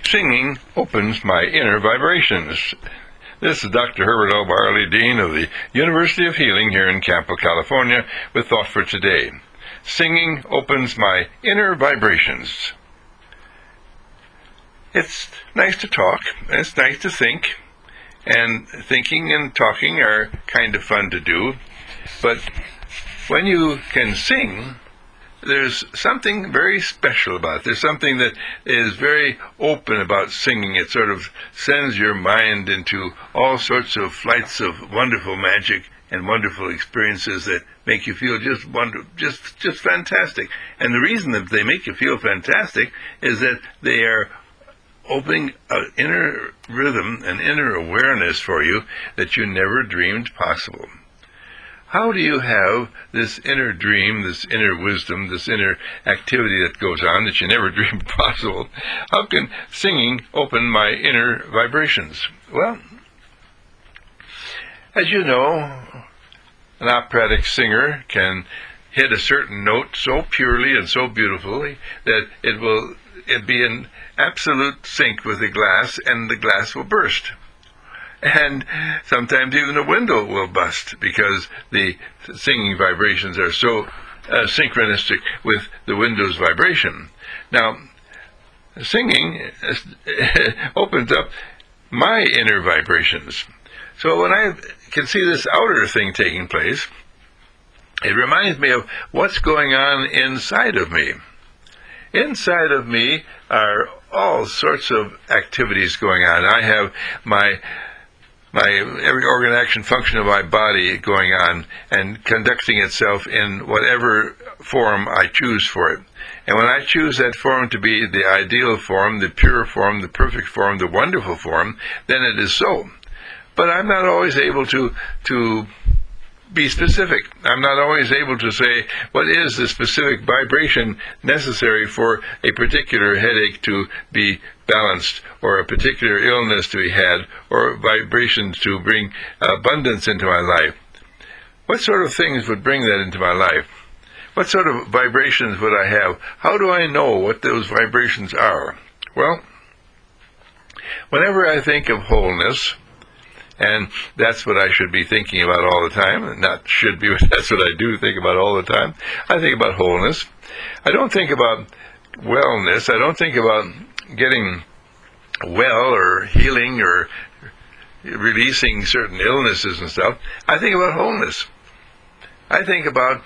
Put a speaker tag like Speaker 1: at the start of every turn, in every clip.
Speaker 1: Singing opens my inner vibrations. This is Dr. Herbert L. Barley, Dean of the University of Healing here in Campo, California, with Thought for Today. Singing opens my inner vibrations. It's nice to talk, and it's nice to think, and thinking and talking are kind of fun to do, but when you can sing, there's something very special about it. There's something that is very open about singing. It sort of sends your mind into all sorts of flights of wonderful magic and wonderful experiences that make you feel just fantastic. And the reason that they make you feel fantastic is that they are opening an inner rhythm, an inner awareness for you that you never dreamed possible. How do you have this inner dream, this inner wisdom, this inner activity that goes on that you never dreamed possible? How can singing open my inner vibrations? Well, as you know, an operatic singer can hit a certain note so purely and so beautifully that it'd be in absolute sync with the glass, and the glass will burst. And sometimes even the window will bust because the singing vibrations are so synchronistic with the window's vibration. Now, singing opens up my inner vibrations. So when I can see this outer thing taking place, it reminds me of what's going on inside of me. Inside of me are all sorts of activities going on. I have my every organ, action, function of my body going on and conducting itself in whatever form I choose for it. And when I choose that form to be the ideal form, the pure form, the perfect form, the wonderful form, then it is so. But I'm not always able to be specific. I'm not always able to say what is the specific vibration necessary for a particular headache to be balanced, or a particular illness to be had, or vibrations to bring abundance into my life. What sort of things would bring that into my life? What sort of vibrations would I have? How do I know what those vibrations are? Well, whenever I think of wholeness, and that's what I should be thinking about all the time, not should be, but that's what I do think about all the time. I think about wholeness. I don't think about wellness. I don't think about getting well or healing or releasing certain illnesses and stuff. I think about wholeness. I think about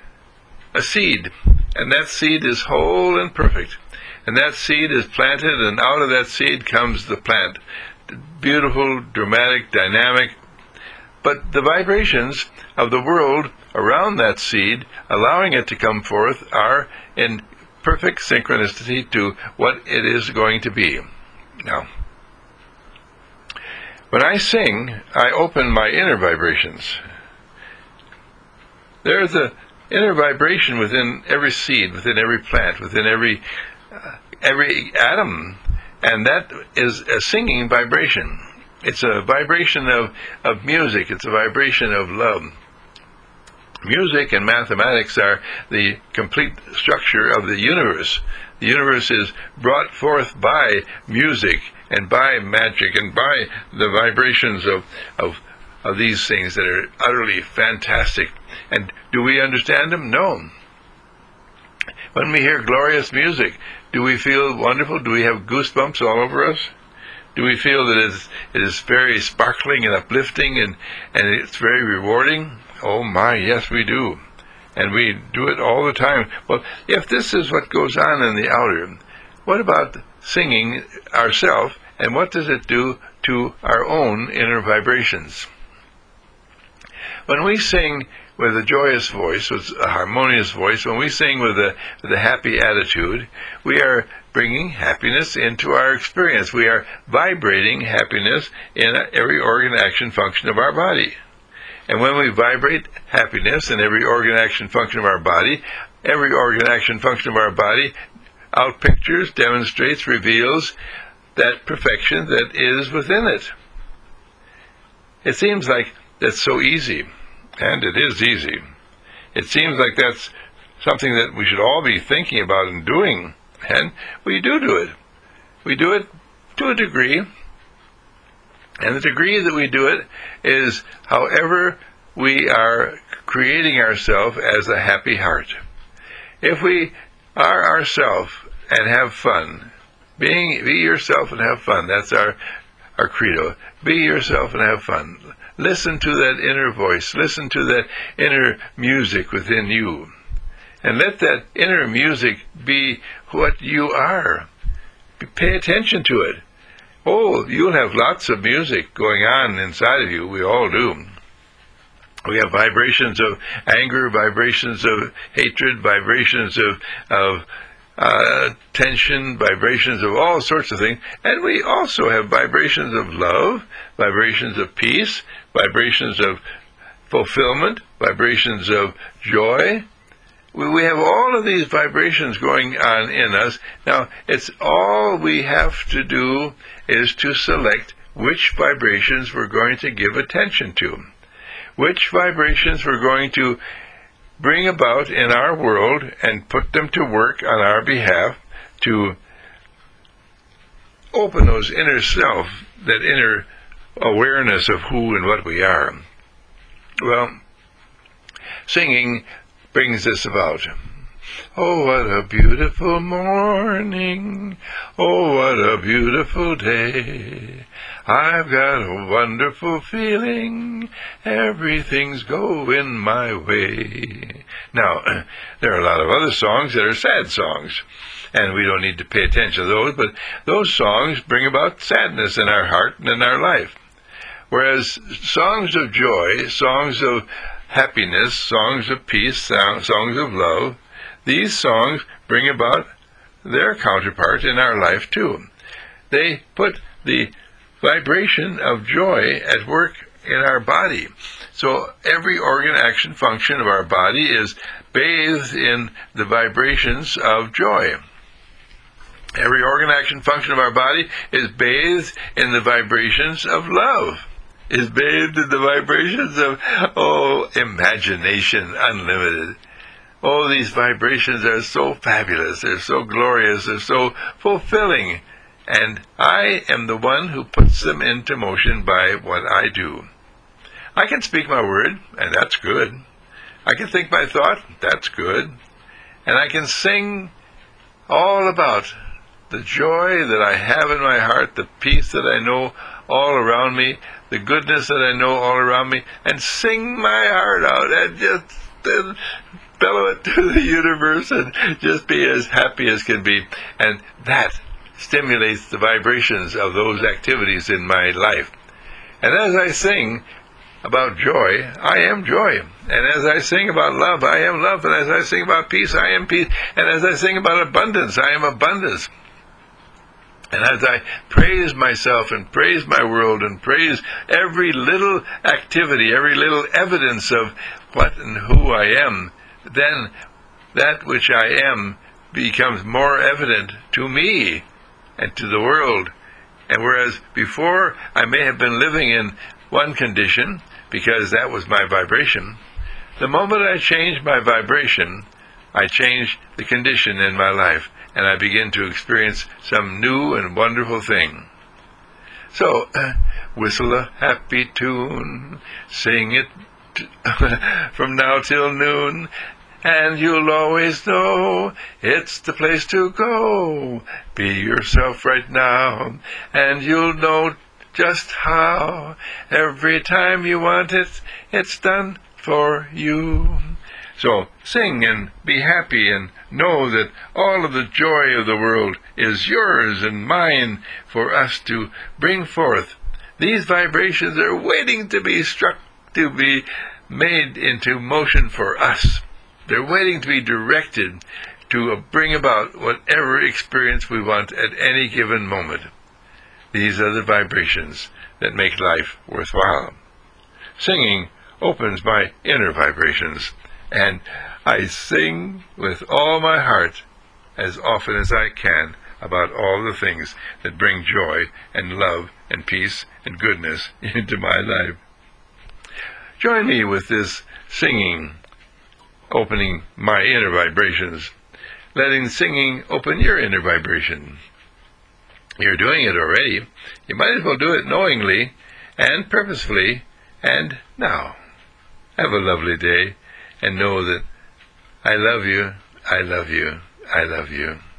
Speaker 1: a seed, and that seed is whole and perfect. And that seed is planted, and out of that seed comes the plant. Beautiful, dramatic, dynamic, but the vibrations of the world around that seed, allowing it to come forth, are in perfect synchronicity to what it is going to be. Now, when I sing, I open my inner vibrations. There's an inner vibration within every seed, within every plant, within every atom. And that is a singing vibration. It's a vibration of music. It's a vibration of love. Music and mathematics are the complete structure of the universe. The universe is brought forth by music and by magic and by the vibrations of these things that are utterly fantastic. And do we understand them? No. When we hear glorious music, do we feel wonderful? Do we have goosebumps all over us? Do we feel that it is very sparkling and uplifting and it's very rewarding? Oh my, yes we do. And we do it all the time. Well, if this is what goes on in the outer, what about singing ourselves, and what does it do to our own inner vibrations? When we sing with a joyous voice, with a harmonious voice, when we sing with a happy attitude, we are bringing happiness into our experience. We are vibrating happiness in every organ, action, function of our body. And when we vibrate happiness in every organ, action, function of our body, every organ, action, function of our body outpictures, demonstrates, reveals that perfection that is within it. It seems like that's so easy. And it is easy. It seems like that's something that we should all be thinking about and doing. And we do it. We do it to a degree. And the degree that we do it is however we are creating ourselves as a happy heart. If we are ourselves and have fun, be yourself and have fun. That's our credo. Be yourself and have fun. Listen to that inner voice. Listen to that inner music within you. And let that inner music be what you are. Pay attention to it. Oh, you'll have lots of music going on inside of you. We all do. We have vibrations of anger, vibrations of hatred, vibrations of tension, vibrations of all sorts of things. And we also have vibrations of love, vibrations of peace, vibrations of fulfillment, vibrations of joy. We have all of these vibrations going on in us. Now, it's all we have to do is to select which vibrations we're going to give attention to, which vibrations we're going to bring about in our world and put them to work on our behalf to open those inner self, that inner awareness of who and what we are. Well, singing brings this about. Oh, what a beautiful morning. Oh, what a beautiful day. I've got a wonderful feeling. Everything's going my way. Now, there are a lot of other songs that are sad songs, and we don't need to pay attention to those, but those songs bring about sadness in our heart and in our life. Whereas songs of joy, songs of happiness, songs of peace, songs of love, these songs bring about their counterpart in our life too. They put the vibration of joy at work in our body. So every organ, action, function of our body is bathed in the vibrations of joy. Every organ, action, function of our body is bathed in the vibrations of love, is bathed in the vibrations of, imagination unlimited. Oh, these vibrations are so fabulous, they're so glorious, they're so fulfilling, and I am the one who puts them into motion by what I do. I can speak my word, and that's good. I can think my thought, that's good. And I can sing all about the joy that I have in my heart, the peace that I know all around me, the goodness that I know all around me, and sing my heart out and just bellow it to the universe and just be as happy as can be. And that stimulates the vibrations of those activities in my life. And as I sing about joy, I am joy. And as I sing about love, I am love. And as I sing about peace, I am peace. And as I sing about abundance, I am abundance. And as I praise myself and praise my world and praise every little activity, every little evidence of what and who I am, then that which I am becomes more evident to me and to the world. And whereas before I may have been living in one condition, because that was my vibration, the moment I change my vibration, I change the condition in my life, and I begin to experience some new and wonderful thing. So, whistle a happy tune, sing it from now till noon, and you'll always know it's the place to go. Be yourself right now, and you'll know just how. Every time you want it, it's done for you. So sing and be happy and know that all of the joy of the world is yours and mine for us to bring forth. These vibrations are waiting to be struck, to be made into motion for us. They're waiting to be directed to bring about whatever experience we want at any given moment. These are the vibrations that make life worthwhile. Singing opens my inner vibrations, and I sing with all my heart as often as I can about all the things that bring joy and love and peace and goodness into my life. Join me with this singing, opening my inner vibrations, letting singing open your inner vibration. you're doing it already, you might as well do it knowingly and purposefully. And now, have a lovely day, and know that I love you, I love you, I love you.